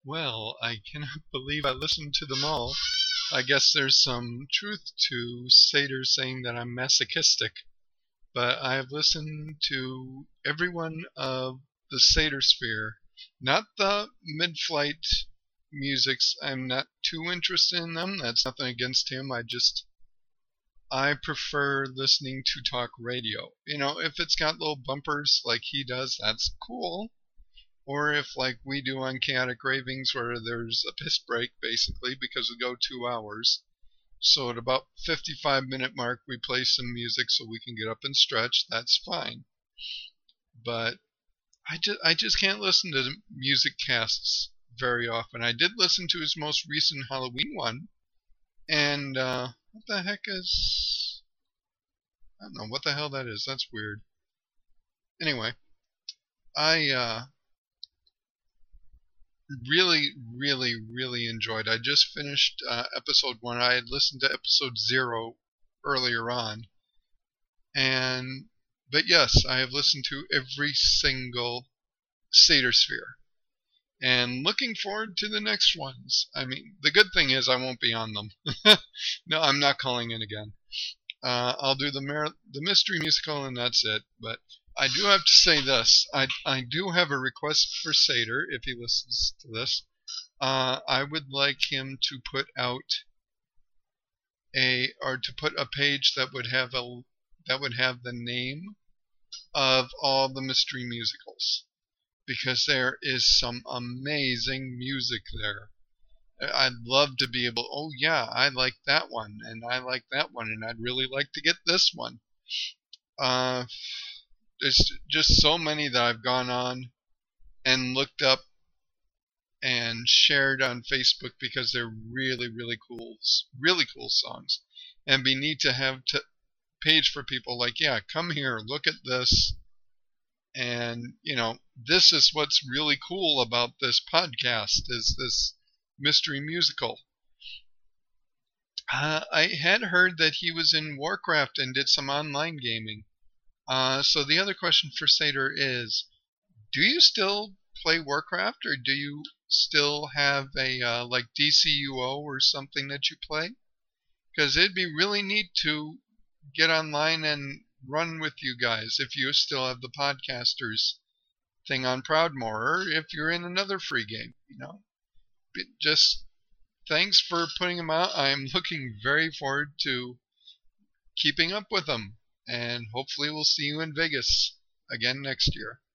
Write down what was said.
Well, I cannot believe I listened to them all. I guess there's some truth to Seder saying that I'm masochistic, but I've listened to every one of the Seder sphere. Not the mid-flight musics. I'm not too interested in them. That's nothing against him. I prefer listening to talk radio. If it's got little bumpers like he does, that's cool. Or if, like we do on Chaotic Ravings, where there's a piss break, basically, because we go 2 hours. So at about 55-minute mark, we play some music so we can get up and stretch. That's fine. But I just can't listen to music casts very often. I did listen to his most recent Halloween one. And, what the heck is... I don't know what the hell that is. That's weird. Anyway, I, really, really, really enjoyed. I just finished episode 1. I had listened to episode 0 earlier on, but yes, I have listened to every single Seder sphere, and looking forward to the next ones. I mean, the good thing is I won't be on them. No, I'm not calling in again. I'll do the mystery musical, and that's it. But I do have to say this. I do have a request for Seder, if he listens to this. I would like him to put out a page that would have the name of all the mystery musicals, because there is some amazing music there. I'd love to be able, oh yeah, I like that one, and I like that one, and I'd really like to get this one. There's just so many that I've gone on and looked up and shared on Facebook because they're really, really cool songs. And be neat to have page for people like, yeah, come here, look at this. And, this is what's really cool about this podcast, is this mystery musical. I had heard that he was in Warcraft and did some online gaming. So the other question for Seder is, do you still play Warcraft, or do you still have a like DCUO or something that you play? Because it'd be really neat to get online and run with you guys if you still have the podcasters thing on Proudmoore, or if you're in another free game. Just thanks for putting them out. I'm looking very forward to keeping up with them, and hopefully we'll see you in Vegas again next year.